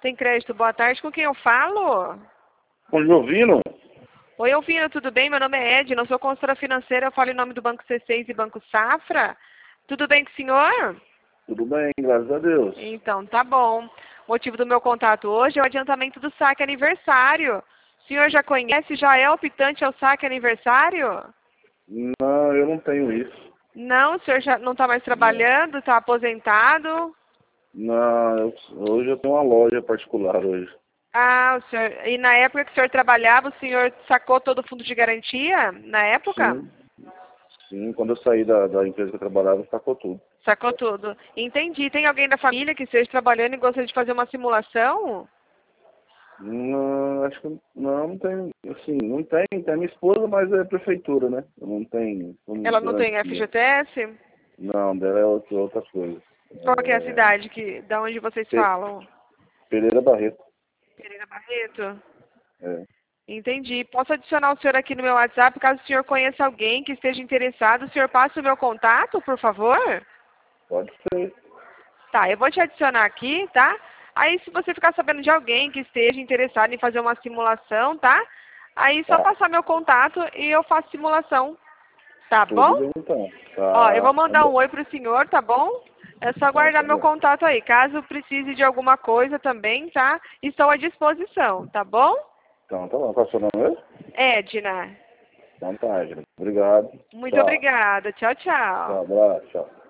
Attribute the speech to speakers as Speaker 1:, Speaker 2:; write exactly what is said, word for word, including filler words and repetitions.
Speaker 1: Tem crédito, boa tarde. Com quem eu falo?
Speaker 2: Com o Jovino?
Speaker 1: Oi, Elvino, tudo bem? Meu nome é Ed, não sou consultora financeira, eu falo em nome do Banco C seis e Banco Safra. Tudo bem com o senhor?
Speaker 2: Tudo bem, graças a Deus.
Speaker 1: Então, tá bom. O motivo do meu contato hoje é o adiantamento do saque aniversário. O senhor já conhece, já é optante ao saque aniversário?
Speaker 2: Não, eu não tenho isso.
Speaker 1: Não, o senhor já não está mais trabalhando, está aposentado?
Speaker 2: Não, eu, hoje eu tenho uma loja particular hoje.
Speaker 1: Ah, o senhor, e na época que o senhor trabalhava, o senhor sacou todo o fundo de garantia? Na época?
Speaker 2: Sim, sim, quando eu saí da, da empresa que eu trabalhava, sacou tudo.
Speaker 1: Sacou tudo. Entendi. Tem alguém da família que esteja trabalhando e gostaria de fazer uma simulação?
Speaker 2: Não, acho que não, não tem, assim, não tem, tem a minha esposa, mas é prefeitura, né? Eu não tenho.
Speaker 1: Ela não tem
Speaker 2: garantia.
Speaker 1: F G T S?
Speaker 2: Não, dela é outra, outra coisa.
Speaker 1: Qual que é a
Speaker 2: É,
Speaker 1: cidade que, da onde vocês
Speaker 2: Pe-
Speaker 1: falam?
Speaker 2: Pereira Barreto.
Speaker 1: Pereira Barreto?
Speaker 2: É,
Speaker 1: Entendi. Posso adicionar o senhor aqui no meu WhatsApp, caso o senhor conheça alguém que esteja interessado. O senhor passa o meu contato, por favor?
Speaker 2: pode ser.
Speaker 1: Tá, eu vou te adicionar aqui, tá? Aí, se você ficar sabendo de alguém que esteja interessado em fazer uma simulação, tá? Aí, só
Speaker 2: Tá,
Speaker 1: passar meu contato e eu faço simulação. Tá bom?
Speaker 2: tudo bem então.
Speaker 1: Ó, eu
Speaker 2: Tá,
Speaker 1: vou
Speaker 2: tá
Speaker 1: mandar um
Speaker 2: bom.
Speaker 1: oi pro senhor, tá bom? É só
Speaker 2: Tá,
Speaker 1: guardar
Speaker 2: tá
Speaker 1: meu
Speaker 2: bom.
Speaker 1: contato aí. Caso precise de alguma coisa também, tá? Estou à disposição, tá bom?
Speaker 2: Então, tá bom. Qual é o seu nome mesmo?
Speaker 1: Edna.
Speaker 2: Então tá, gente. Obrigado.
Speaker 1: Muito
Speaker 2: Tchau.
Speaker 1: obrigada. Tchau,
Speaker 2: Tchau,
Speaker 1: tchau.
Speaker 2: abraço. Tchau.